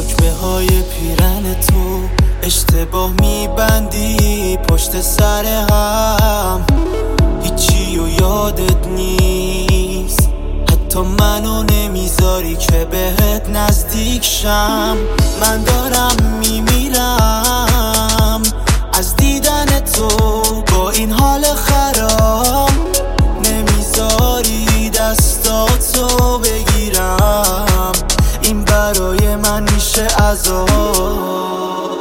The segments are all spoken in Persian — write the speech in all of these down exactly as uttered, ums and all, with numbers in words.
شکوه های پیرن تو اشتباه میبندی پشت سر هم، هیچی و یادت نیست، حتی منو نمیذاری که بهت نزدیک شم. من دارم میمیرم از دیدن تو با این حال خراب، نمیذاری دستاتو بگیرم، این برای من میشه عذاب.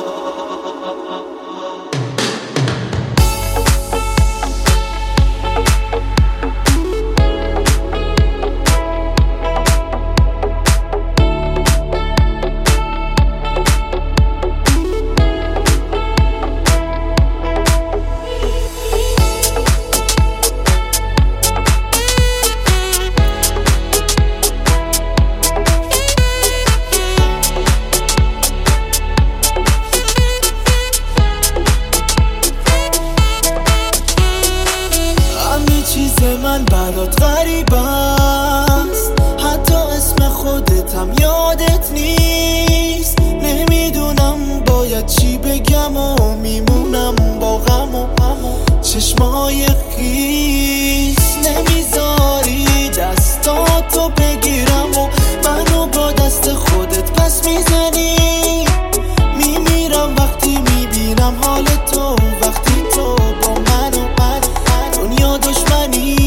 من برات غریب است، حتی اسم خودتم یادت نیست، نمیدونم باید چی بگم و میمونم با غم و چشمای خیس، نمیذاری دستاتو بگیرم و منو با دست خودت پس میزنی، میمیرم وقتی میبینم حال تو، وقتی تو با منو من دنیا دشمنی.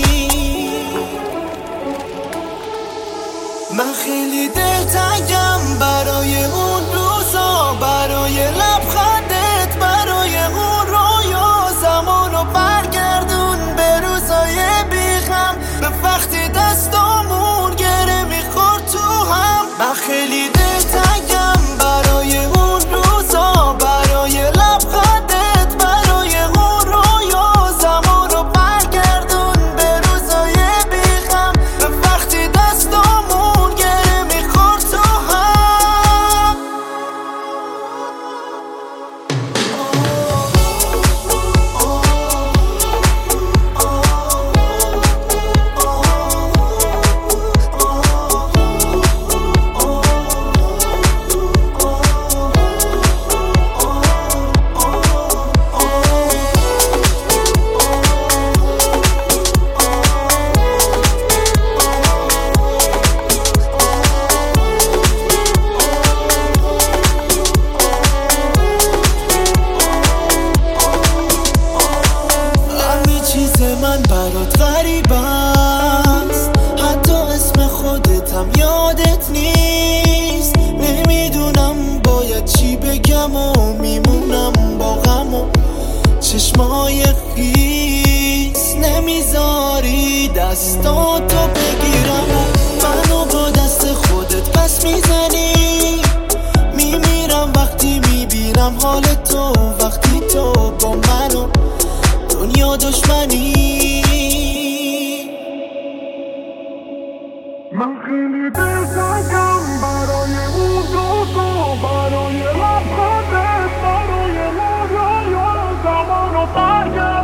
من خیلی دلتنگم برای اون روزا، برای لبخندت، برای اون رویا، زمانو برگردون به روزای بیغم، به وقتی دستامون گره میخورد تو هم. من خیلی دلتنگم برای اون روزا، برای لبخندت، برای اون رویا، زمانو برگردون به روزای بیغم، به وقتی دستامون گره میخورد تو هم. من برات غریب است، حتی اسم خودتم یادت نیست، نمیدونم باید چی بگم و میمونم با غم و چشمای خیس، نمیذاری دستاتو بگیرم و منو با دست خودت پس میزنی، میمیرم وقتی میبینم حال تو، وقتی تو با منو دنیا دشمنی. من خیلی دلتنگم برای اون روزا، برای لبخندت، برای اون رویا، زمانو برگردون